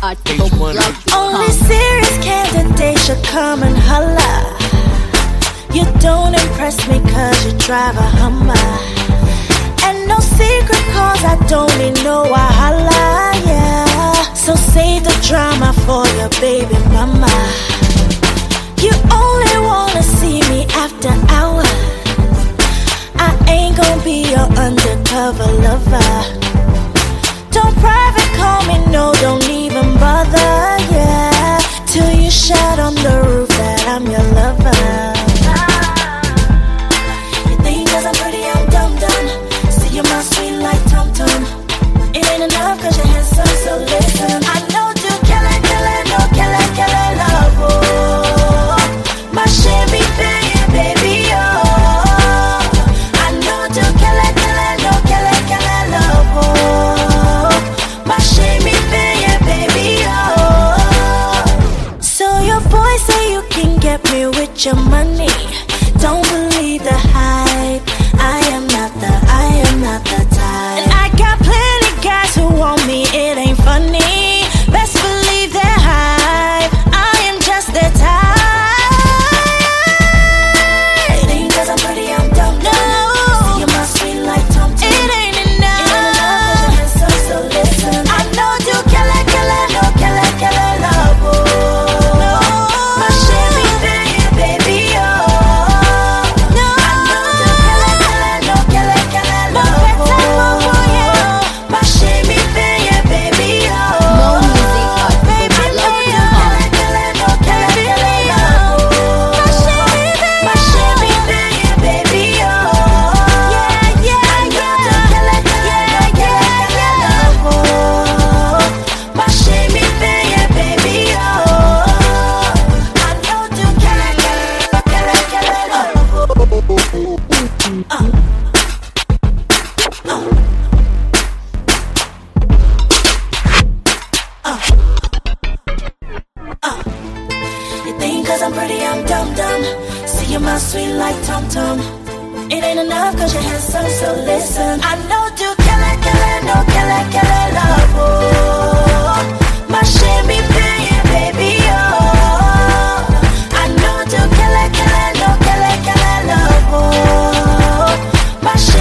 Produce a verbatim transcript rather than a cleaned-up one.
Only serious candidates should come and holla. You don't impress me cause you drive a Hummer. And no secret cause I don't need no wahala, yeah. So save the drama for your baby mama. You only wanna see me after hours. I ain't gon' be your undercover lover. Don't private call me, no, don't even bother, yeah. Till you shout on the roof that I'm your lover. You think cause I'm pretty, I'm dumb dumb. See you my sweet like Tom Tom. It ain't enough cause you're handsome, so listen. I know to kill it, kill it, no kill it, kill it, love, oh. My shimmy thing, baby, oh. I know to kill it, kill it, no kill it, kill it, love, oh. My shimmy thing, baby, oh. So your boy say you can get me with your money. Don't believe the hype. I am not the, I am not the type. And I got plenty guys who want me, it ain't funny. Best believe they're hype. I am just the type. Think cause I'm pretty, I'm dumb, no. See you my sweet like Tom Tom. It ain't enough. It ain't enough cause you're handsome, so listen. I know you kill it, kill it, no kill it, kill it, love, oh. No. My shimmy thing, baby, oh. No. I know you kill it, kill it, no kill it, kill it, love, oh. My shimmy thing, baby, oh. Baby, baby, kill it, kill it, no kill it, kill it, love, oh. My shimmy thing, baby, oh. Yeah, yeah, I know you kill it, kill it, no kill it, kill it, love, oh. My shimmy thing, baby, oh. I know you kill it, kill it, kill it, kill it, love, oh. Uh. You think cause I'm pretty, I'm dumb dumb. See you my sweet like Tom Tom. It ain't enough cause you're handsome, so listen. I know you kill it, kill it, no kill it, kill it, love, oh. My shimmy thing, baby, oh. I know you kill it, kill it, no kill it, kill it, love, oh. My